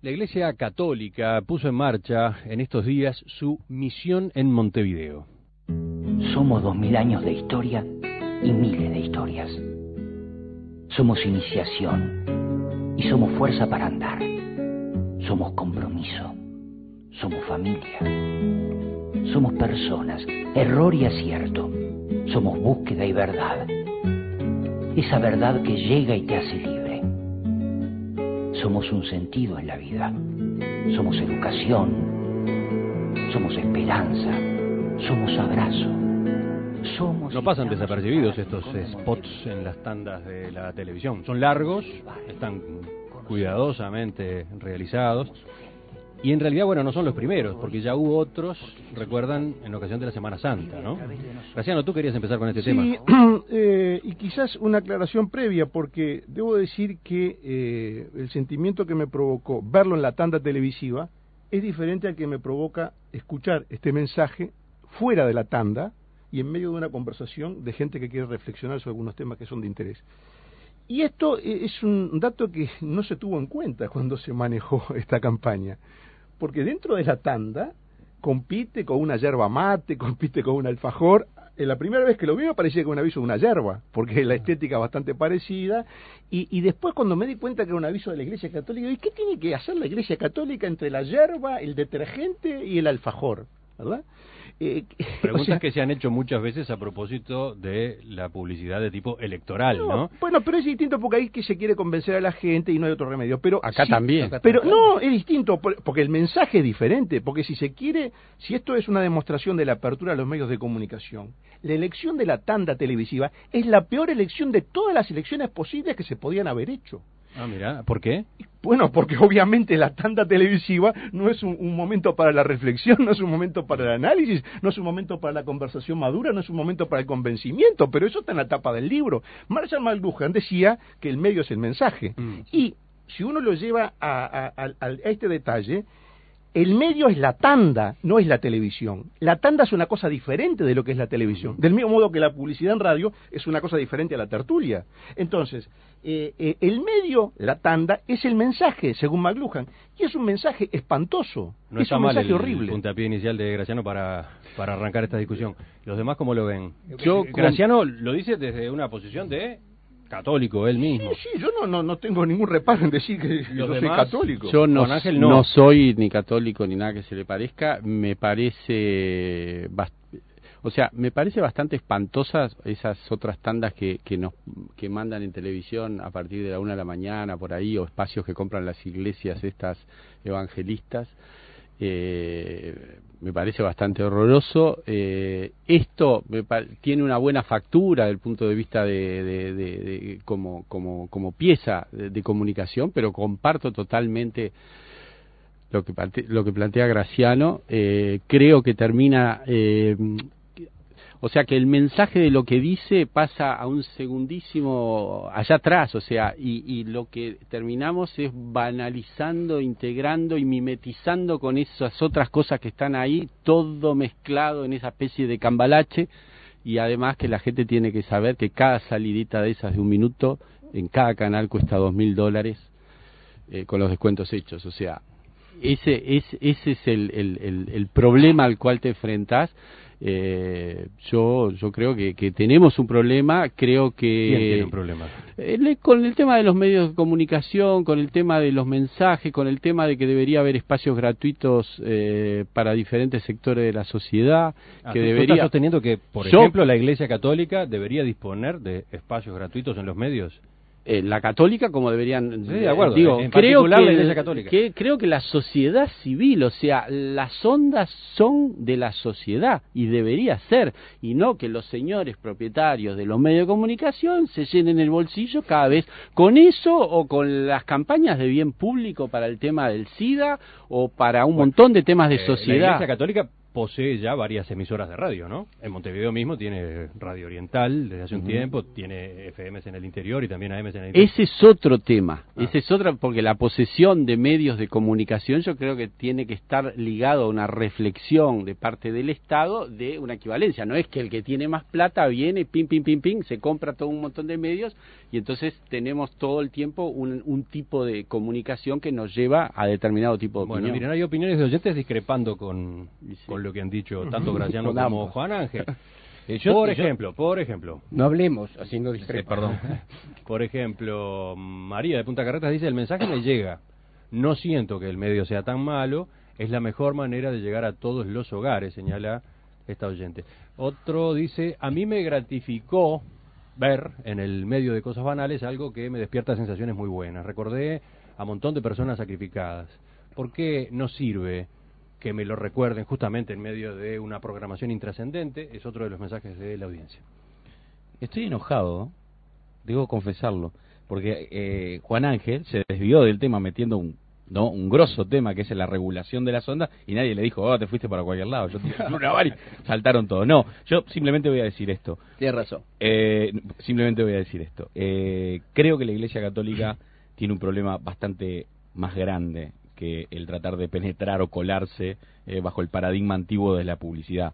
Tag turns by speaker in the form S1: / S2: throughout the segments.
S1: La Iglesia Católica puso en marcha en estos días su misión en Montevideo.
S2: Somos 2000 años de historia y miles de historias. Somos iniciación y somos fuerza para andar. Somos compromiso. Somos familia. Somos personas, error y acierto. Somos búsqueda y verdad. Esa verdad que llega y te hace libre. Somos un sentido en la vida. Somos educación. Somos esperanza. Somos abrazo.
S1: No pasan desapercibidos estos spots en las tandas de la televisión. Son largos, están cuidadosamente realizados. Y en realidad, bueno, no son los primeros, porque ya hubo otros, recuerdan, en ocasión de la Semana Santa, ¿no? Graciano, tú querías empezar con este tema.
S3: Y quizás una aclaración previa, porque debo decir que el sentimiento que me provocó verlo en la tanda televisiva es diferente al que me provoca escuchar este mensaje fuera de la tanda y en medio de una conversación de gente que quiere reflexionar sobre algunos temas que son de interés. Y esto es un dato que no se tuvo en cuenta cuando se manejó esta campaña, porque dentro de la tanda compite con una yerba mate, compite con un alfajor. La primera vez que lo vi me parecía que un aviso de una yerba, porque la estética es bastante parecida, y después cuando me di cuenta que era un aviso de la Iglesia Católica, ¿y qué tiene que hacer la Iglesia Católica entre la yerba, el detergente y el alfajor? ¿Verdad?
S1: Preguntas que se han hecho muchas veces a propósito de la publicidad de tipo electoral, ¿no?
S3: Bueno, pero es distinto porque ahí que se quiere convencer a la gente y no hay otro remedio. Pero
S4: acá
S3: sí,
S4: también.
S3: Pero no, es distinto porque el mensaje es diferente. Porque si se quiere, si esto es una demostración de la apertura de los medios de comunicación, la elección de la tanda televisiva es la peor elección de todas las elecciones posibles que se podían haber hecho.
S1: Ah, mira, ¿por qué?
S3: Bueno, porque obviamente la tanda televisiva no es un momento para la reflexión, no es un momento para el análisis, no es un momento para la conversación madura, no es un momento para el convencimiento, pero eso está en la tapa del libro. Marshall McLuhan decía que el medio es el mensaje. Y si uno lo lleva a este detalle, el medio es la tanda, no es la televisión. La tanda es una cosa diferente de lo que es la televisión. Del mismo modo que la publicidad en radio es una cosa diferente a la tertulia. Entonces, el medio, la tanda, es el mensaje, según McLuhan. Y es un mensaje espantoso.
S1: No
S3: es
S1: está
S3: un
S1: mal
S3: mensaje
S1: el
S3: horrible.
S1: puntapié inicial de Graciano para arrancar esta discusión. ¿Los demás cómo lo ven? Graciano lo dice desde una posición de católico él mismo.
S3: Sí, yo no tengo ningún reparo en decir que yo soy católico.
S4: Yo no soy ni católico ni nada que se le parezca. Me parece me parece bastante espantosas esas otras tandas que mandan en televisión a partir de la 1 de la mañana por ahí, o espacios que compran las iglesias estas evangelistas. Me parece bastante horroroso. Esto tiene una buena factura desde el punto de vista de como pieza de comunicación, pero comparto totalmente lo que plantea Graciano. Creo que termina o sea que el mensaje de lo que dice pasa a un segundísimo allá atrás, o sea, y lo que terminamos es banalizando, integrando y mimetizando con esas otras cosas que están ahí, todo mezclado en esa especie de cambalache, y además que la gente tiene que saber que cada salidita de esas de un minuto en cada canal cuesta $2.000 con los descuentos hechos, o sea, ese es el problema al cual te enfrentás. Yo creo que tenemos un problema. Creo que
S1: ¿quién tiene un problema?
S4: Con el tema de los medios de comunicación, con el tema de los mensajes, con el tema de que debería haber espacios gratuitos para diferentes sectores de la sociedad.
S1: ¿Tú estás sosteniendo que, por ejemplo, la Iglesia Católica debería disponer de espacios gratuitos en los medios?
S4: La católica, como deberían,
S1: sí, de acuerdo,
S4: creo
S1: la Iglesia Católica.
S4: Creo que la sociedad civil, o sea, las ondas son de la sociedad y debería ser, y no que los señores propietarios de los medios de comunicación se llenen el bolsillo cada vez con eso, o con las campañas de bien público para el tema del SIDA, o para un montón de temas de sociedad.
S1: La Iglesia Católica posee ya varias emisoras de radio, ¿no? En Montevideo mismo tiene Radio Oriental desde hace un tiempo, tiene FMs en el interior y también AMs en el interior.
S4: Ese es otro tema, ese es otra, porque la posesión de medios de comunicación yo creo que tiene que estar ligado a una reflexión de parte del Estado de una equivalencia. No es que el que tiene más plata viene, pim, se compra todo un montón de medios y entonces tenemos todo el tiempo un tipo de comunicación que nos lleva a determinado tipo de opinión.
S1: Bueno, miren, hay opiniones de oyentes discrepando con lo que han dicho tanto Graciano como Juan Ángel. Por ejemplo.
S5: No hablemos, así no discrepo.
S1: Perdón. Por ejemplo, María de Punta Carretas dice, el mensaje me llega. No siento que el medio sea tan malo, es la mejor manera de llegar a todos los hogares, señala esta oyente. Otro dice, a mí me gratificó ver en el medio de Cosas Banales algo que me despierta sensaciones muy buenas. Recordé a un montón de personas sacrificadas. ¿Por qué no sirve que me lo recuerden justamente en medio de una programación intrascendente? Es otro de los mensajes de la audiencia.
S5: Estoy enojado, debo confesarlo, porque Juan Ángel se desvió del tema metiendo un grosso tema que es la regulación de las ondas y nadie le dijo, te fuiste para cualquier lado, yo te una varia, saltaron todos. No, yo simplemente voy a decir esto.
S2: Tienes razón.
S5: Simplemente voy a decir esto. Creo que la Iglesia Católica tiene un problema bastante más grande que el tratar de penetrar o colarse bajo el paradigma antiguo de la publicidad.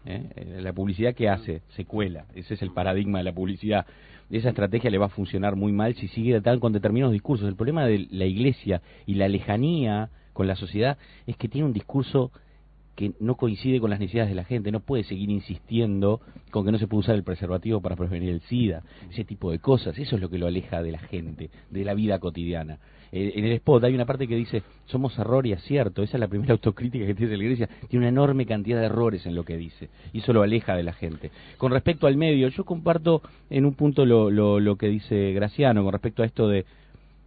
S5: La publicidad, ¿qué hace? Se cuela. Ese es el paradigma de la publicidad. Esa estrategia le va a funcionar muy mal si sigue con determinados discursos. El problema de la Iglesia y la lejanía con la sociedad es que tiene un discurso que no coincide con las necesidades de la gente. No puede seguir insistiendo con que no se puede usar el preservativo para prevenir el SIDA, ese tipo de cosas. Eso es lo que lo aleja de la gente, de la vida cotidiana. En el spot hay una parte que dice, somos error y acierto. Esa es la primera autocrítica que tiene la Iglesia. Tiene una enorme cantidad de errores en lo que dice, y eso lo aleja de la gente. Con respecto al medio, yo comparto en un punto lo que dice Graciano, con respecto a esto de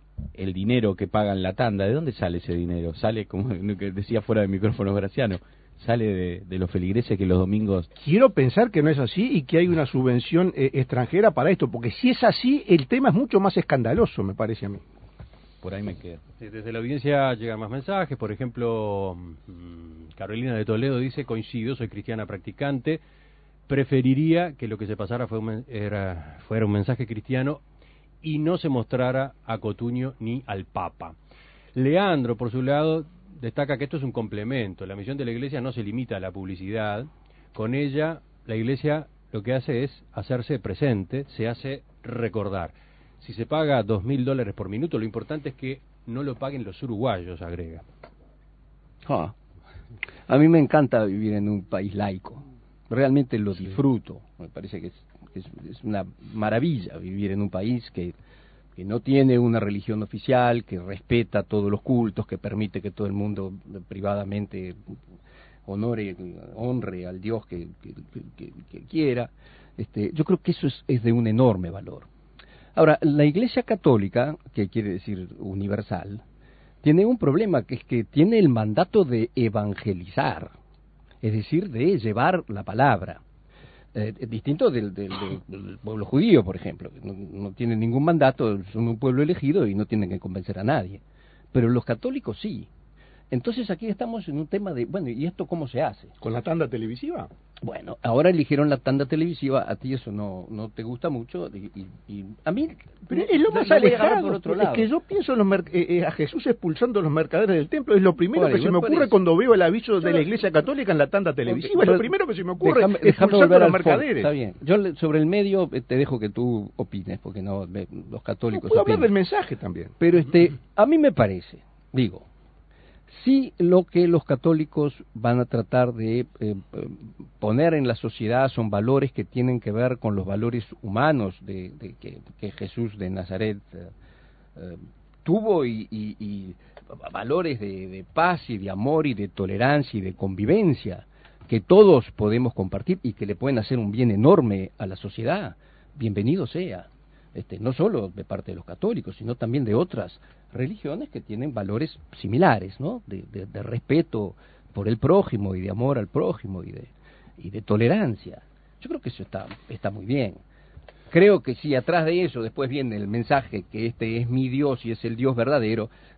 S5: el dinero que pagan la tanda. ¿De dónde sale ese dinero? Sale, como decía fuera de micrófono Graciano, sale de los feligreses que los domingos...
S3: Quiero pensar que no es así y que hay una subvención extranjera para esto, porque si es así, el tema es mucho más escandaloso, me parece a mí.
S5: Por ahí me quedo.
S1: Desde la audiencia llegan más mensajes. Por ejemplo, Carolina de Toledo dice, coincido, soy cristiana practicante, preferiría que lo que se pasara fuera un mensaje cristiano y no se mostrara a Cotuño ni al Papa. Leandro, por su lado, destaca que esto es un complemento. La misión de la Iglesia no se limita a la publicidad. Con ella, la Iglesia lo que hace es hacerse presente, se hace recordar. Si se paga $2.000 por minuto, lo importante es que no lo paguen los uruguayos, agrega.
S5: A mí me encanta vivir en un país laico. Realmente lo disfruto. Me parece que es una maravilla vivir en un país que no tiene una religión oficial, que respeta todos los cultos, que permite que todo el mundo privadamente honre al Dios que quiera. Yo creo que eso es de un enorme valor. Ahora, la Iglesia Católica, que quiere decir universal, tiene un problema, que es que tiene el mandato de evangelizar, es decir, de llevar la palabra. Distinto del pueblo judío, por ejemplo, que no tiene ningún mandato, son un pueblo elegido y no tienen que convencer a nadie. Pero los católicos sí. Entonces aquí estamos en un tema de, bueno, ¿y esto cómo se hace?
S3: ¿Con la tanda televisiva?
S5: Bueno, ahora eligieron la tanda televisiva, a ti eso no te gusta mucho, y a mí...
S3: Pero es lo más alejado, por otro lado. Es que yo pienso a Jesús expulsando a los mercaderes del templo, es lo primero que se me ocurre cuando veo el aviso de la Iglesia Católica en la tanda televisiva, es lo primero que se me ocurre, expulsando a los mercaderes.
S5: Está bien, yo sobre el medio te dejo que tú opines, porque los católicos...
S3: Puedo hablar del mensaje también.
S5: Pero a mí me parece, digo... Sí, lo que los católicos van a tratar de poner en la sociedad son valores que tienen que ver con los valores humanos que Jesús de Nazaret tuvo y valores de paz y de amor y de tolerancia y de convivencia que todos podemos compartir y que le pueden hacer un bien enorme a la sociedad. Bienvenido sea. No solo de parte de los católicos, sino también de otras religiones que tienen valores similares, ¿no? De respeto por el prójimo y de amor al prójimo y de tolerancia. Yo creo que eso está muy bien. Creo que si atrás de eso después viene el mensaje que este es mi Dios y es el Dios verdadero,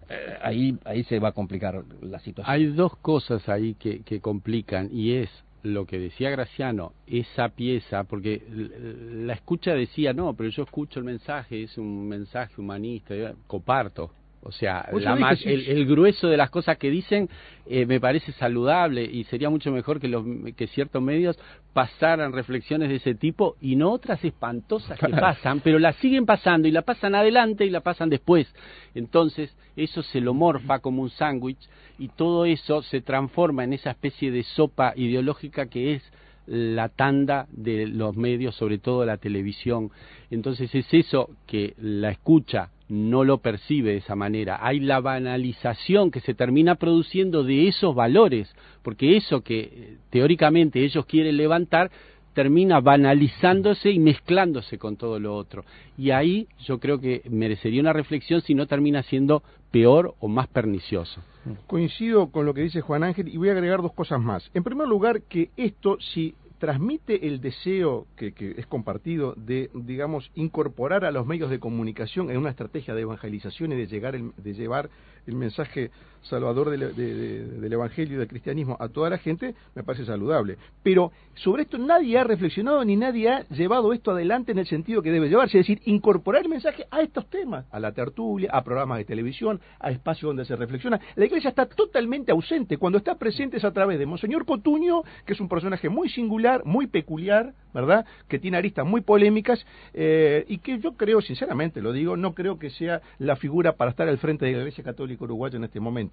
S6: ahí se va a complicar la situación.
S4: Hay dos cosas ahí que complican, y es lo que decía Graciano, esa pieza, porque la escucha decía, no, pero yo escucho el mensaje, es un mensaje humanista, yo comparto. O sea, el grueso de las cosas que dicen me parece saludable, y sería mucho mejor que ciertos medios pasaran reflexiones de ese tipo y no otras espantosas que pasan, pero las siguen pasando y la pasan adelante y la pasan después. Entonces, eso se lo morfa como un sándwich y todo eso se transforma en esa especie de sopa ideológica que es la tanda de los medios, sobre todo la televisión. Entonces es eso que la escucha no lo percibe de esa manera. Hay la banalización que se termina produciendo de esos valores, porque eso que teóricamente ellos quieren levantar termina banalizándose y mezclándose con todo lo otro. Y ahí yo creo que merecería una reflexión si no termina siendo peor o más pernicioso.
S3: Coincido con lo que dice Juan Ángel y voy a agregar dos cosas más. En primer lugar, que esto, si transmite el deseo que es compartido de, digamos, incorporar a los medios de comunicación en una estrategia de evangelización y de llevar el mensaje salvador del evangelio y del cristianismo a toda la gente, me parece saludable. Pero sobre esto nadie ha reflexionado ni nadie ha llevado esto adelante en el sentido que debe llevarse, es decir, incorporar el mensaje a estos temas, a la tertulia, a programas de televisión, a espacios donde se reflexiona. La Iglesia está totalmente ausente. Cuando está presente es a través de Monseñor Cotuño, que es un personaje muy singular, muy peculiar, ¿verdad?, que tiene aristas muy polémicas, y que yo creo, sinceramente lo digo, no creo que sea la figura para estar al frente de la Iglesia Católica Uruguaya en este momento.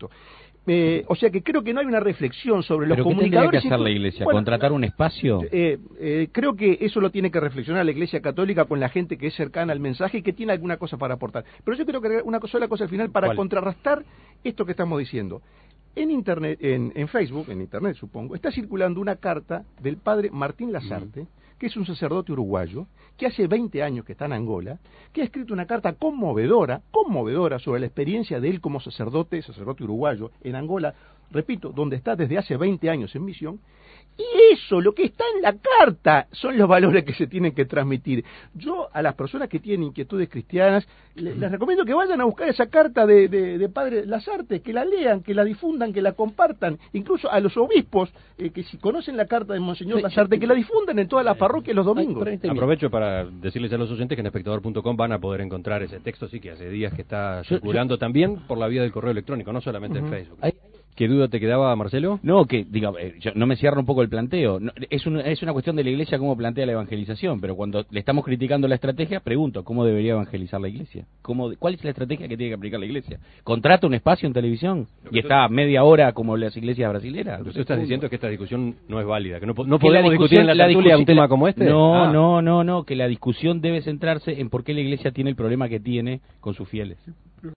S3: O sea que creo que no hay una reflexión sobre los comunicadores.
S5: ¿Pero qué tendría que hacer la Iglesia? Bueno, ¿contratar un espacio?
S3: Creo que eso lo tiene que reflexionar la Iglesia Católica con la gente que es cercana al mensaje y que tiene alguna cosa para aportar. Pero yo creo que una sola cosa al final para contrarrestar esto que estamos diciendo. En Internet, en Facebook, en Internet supongo, está circulando una carta del padre Martín Lasarte, que es un sacerdote uruguayo, que hace 20 años que está en Angola, que ha escrito una carta conmovedora sobre la experiencia de él como sacerdote uruguayo en Angola, repito, donde está desde hace 20 años en misión. Y eso, lo que está en la carta, son los valores que se tienen que transmitir. Yo a las personas que tienen inquietudes cristianas, les recomiendo que vayan a buscar esa carta de Padre Lasarte, que la lean, que la difundan, que la compartan. Incluso a los obispos, que si conocen la carta de Monseñor Lasarte, que la difundan en todas las parroquias los domingos.
S1: Aprovecho para decirles a los oyentes que en espectador.com van a poder encontrar ese texto, sí, que hace días que está circulando también por la vía del correo electrónico, no solamente en Facebook. ¿Qué duda te quedaba, Marcelo?
S5: No, que diga, yo no me cierro un poco el planteo. No, es una cuestión de la Iglesia cómo plantea la evangelización, pero cuando le estamos criticando la estrategia, pregunto, ¿cómo debería evangelizar la Iglesia? ¿Cuál es la estrategia que tiene que aplicar la Iglesia? ¿Contrata un espacio en televisión y está media hora como las iglesias brasileras?
S1: Lo que tú estás diciendo es que esta discusión no es válida, que no podemos discutir en la tertulia un tema como este.
S5: No, que la discusión debe centrarse en por qué la Iglesia tiene el problema que tiene con sus fieles.